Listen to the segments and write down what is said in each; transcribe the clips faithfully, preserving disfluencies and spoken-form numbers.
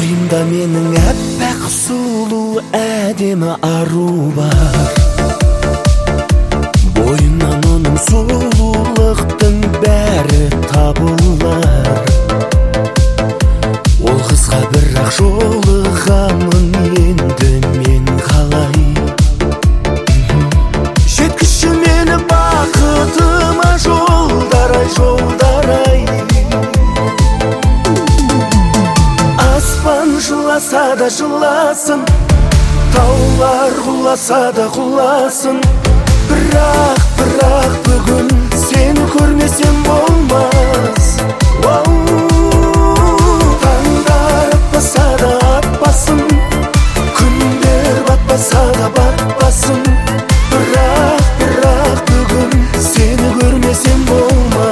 Бойымда менің әппақ сұлу әдемі ару бар. Бойынан оның сұлулықтың бәрі табылар. Ол қызға бірақ жолығамын енді мен қалай. Жеткізші мені бақытыма жолдар-ай, жолдар-ай. Аспан жыласа да жыласын, таулар құласа да құласын. Бірақ, бірақ бүгін сені көрмесем болмас. Таңдар атпаса да атпасын, күндер батпаса да батпасын. Бірақ, бірақ бүгін сені көрмесем болмас.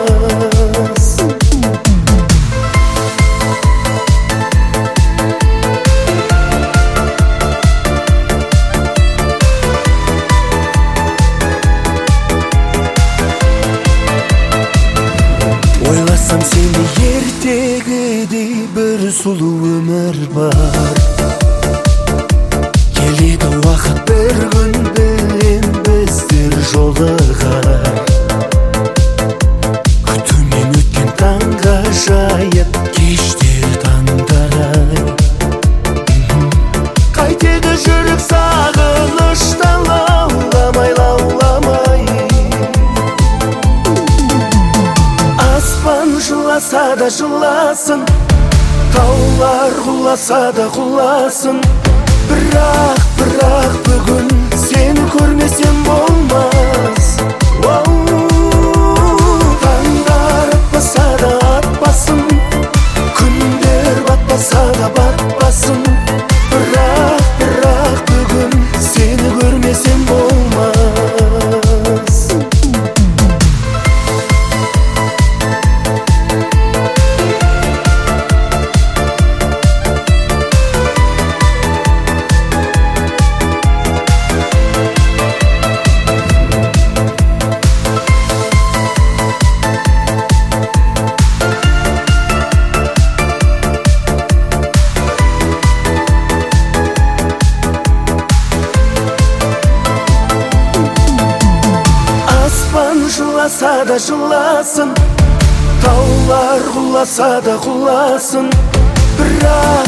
Ойласам сені ертегідей бір сұлу өмір бар. Келеді уақыт бір күн білем біздер жолығар. Күтумен өткен таңға жайып кештер таңдар-ай. Қайтеді жүрек сағыныштан лауламай, лауламай. Аспан жыласа да жыласын, таулар құласа да құласын. Бірақ, бірақ бүгін сені көрмесем болмас. Таңдар атпаса да атпасын, күндер батпаса да батпасын. Бірақ, бірақ бүгін сені көрмесем болмас. Жыласа да жыласын, таулар құласа да құласын. Бірақ